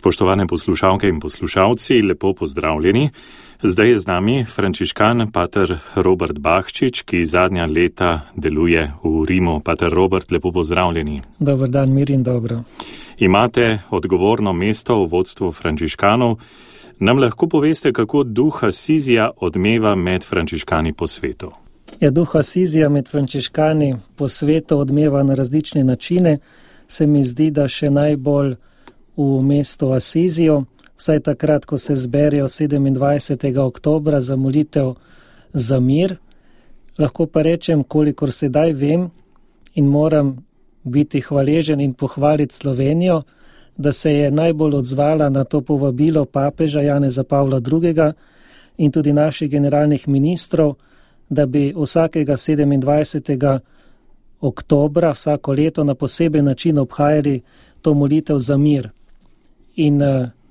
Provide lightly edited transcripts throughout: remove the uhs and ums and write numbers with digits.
Spoštovane poslušalke in poslušalci, lepo pozdravljeni. Zdaj je z nami frančiškan pater Robert Bahčič, ki zadnja leta deluje v Rimu. Pater Robert, lepo pozdravljeni. Dobar dan, mir in dobro. Imate odgovorno mesto v vodstvu frančiškanov. Nam lahko poveste, kako duh Asizija odmeva med frančiškani po svetu? Duh Asizija med frančiškani po svetu odmeva na različne načine. Se mi zdi, da še najbolj v mestu Asizijo, vsaj takrat, ko se zberejo 27. oktobra za molitev za mir. Lahko pa rečem, kolikor sedaj vem in moram biti hvaležen in pohvaliti Slovenijo, da se je najbolj odzvala na to povabilo papeža Janeza Pavla II. In tudi naših generalnih ministrov, da bi vsakega 27. oktobra vsako leto na poseben način obhajali to molitev za mir. In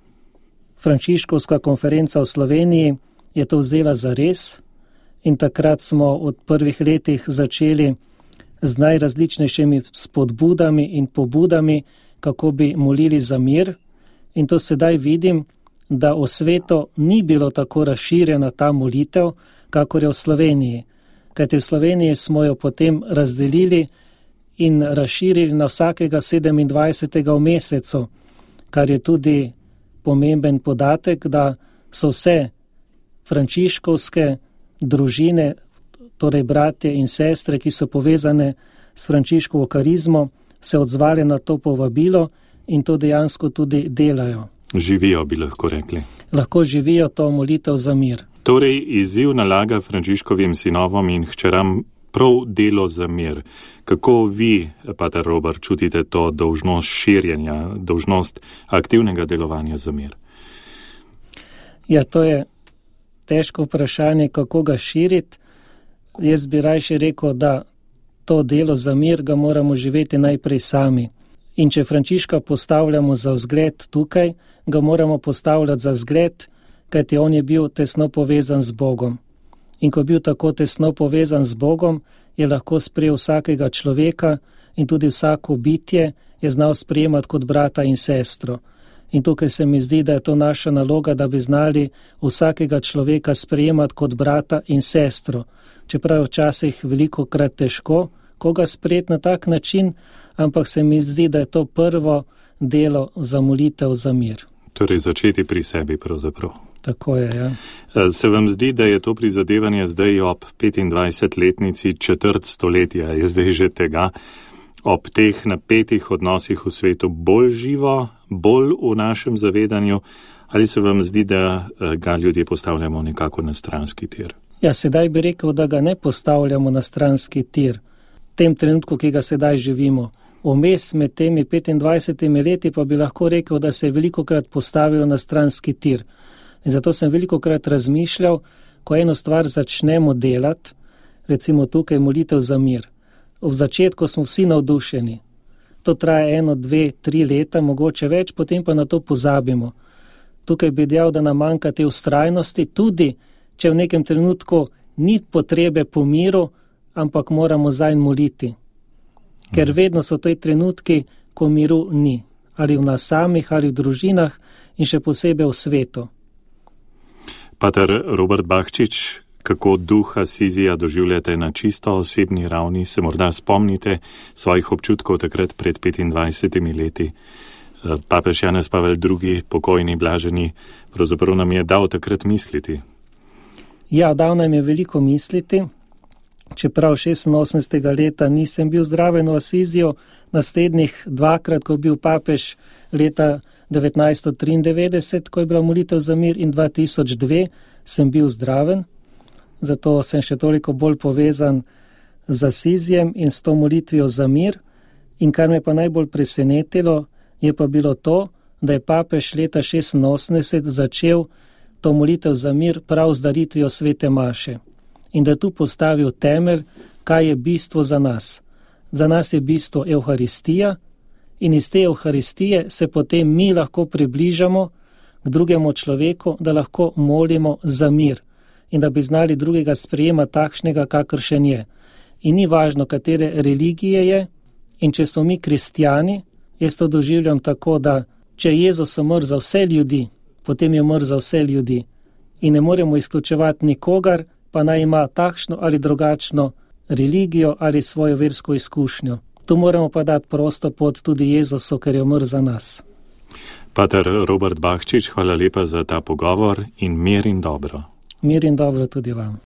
Frančiškovska konferenca v Sloveniji je to vzela za res in takrat smo v prvih letih začeli z najrazličnejšimi spodbudami in pobudami, kako bi molili za mir. In to sedaj vidim, da v svetu ni bilo tako razširjena ta molitev, kakor je v Sloveniji. Kajti v Sloveniji smo jo potem razdelili in razširili na vsakega 27. v mesecu, kar je tudi pomemben podatek, da so vse frančiškovske družine, torej bratje in sestre, ki so povezane s frančiškovo karizmo, se odzvali na to povabilo in to dejansko tudi delajo. Živijo, bi lahko rekli. Lahko živijo to molitev za mir. Torej, izziv nalaga frančiškovim sinovom in hčeram prav delo za mir. Kako vi, pater Robert, čutite to dolžnost širjenja, dolžnost aktivnega delovanja za mir? To je težko vprašanje, kako ga širiti. Jaz bi rajši rekel, da to delo za mir ga moramo živeti najprej sami. In če Frančiška postavljamo za vzgled tukaj, ga moramo postavljati za zgled, kajti on je bil tesno povezan z Bogom. In ko je bil tako tesno povezan z Bogom, je lahko sprejel vsakega človeka in tudi vsako bitje je znal sprejemati kot brata in sestro. In tukaj se mi zdi, da je to naša naloga, da bi znali vsakega človeka sprejemati kot brata in sestro. Čeprav včasih velikokrat težko koga sprejeti na tak način, ampak se mi zdi, da je to prvo delo za molitev za mir. Torej začeti pri sebi pravzaprav. Tako je, ja. Se vam zdi, da je to prizadevanje zdaj ob 25-letnici četrt stoletja, je zdaj že tega, ob teh napetih odnosih v svetu bolj živo, bolj v našem zavedanju, ali se vam zdi, da ga ljudje postavljamo nekako na stranski tir? Sedaj bi rekel, da ga ne postavljamo na stranski tir. V tem trenutku, ki ga sedaj živimo. Vmes med temi 25 leti pa bi lahko rekel, da se je velikokrat postavilo na stranski tir. In zato sem velikokrat razmišljal, ko eno stvar začnemo delati, recimo tukaj molitev za mir. V začetku smo vsi navdušeni. To traja 1, 2, 3 leta, mogoče več, potem pa na to pozabimo. Tukaj bi dejal, da nam manjka te vztrajnosti, tudi če v nekem trenutku ni potrebe po miru, ampak moramo zanj moliti. Ker vedno so te trenutki, ko miru ni. Ali v nas samih, ali v družinah in še posebej v svetu. Pater Robert Bahčič, kako duh Asizija doživljate na čisto osebni ravni? Se morda spomnite svojih občutkov takrat pred 25 leti? Papež Janez Pavel II, pokojni, blaženi, pravzaprav nam je dal takrat misliti. Dal nam je veliko misliti. Čeprav 86. leta nisem bil zdraven v Asiziju, naslednjih dvakrat, ko je bil papež leta 1993, ko je bila molitev za mir, in 2002 sem bil zdraven. Zato sem še toliko bolj povezan z Asizijem in s to molitvijo za mir. In kar me pa najbolj presenetilo, je pa bilo to, da je papež leta 86 začel to molitev za mir prav z daritvijo svete maše. In da je tu postavil temelj, kaj je bistvo za nas. Za nas je bistvo Evharistija in iz te Evharistije se potem mi lahko približamo k drugemu človeku, da lahko molimo za mir in da bi znali drugega sprejemati takšnega, kakršen je. In ni važno, katere religije je, in če smo mi kristjani, jaz to doživljam tako, da če je Jezus umrl za vse ljudi, potem je umrl za vse ljudi. In ne moremo izključevati nikogar, pa naj ima takšno ali drugačno religijo ali svojo versko izkušnjo. Tu moramo pa dati prosto pot tudi Jezusu, ker je umrl za nas. Pater Robert Bahčič, hvala lepa za ta pogovor in mir in dobro. Mir in dobro tudi vam.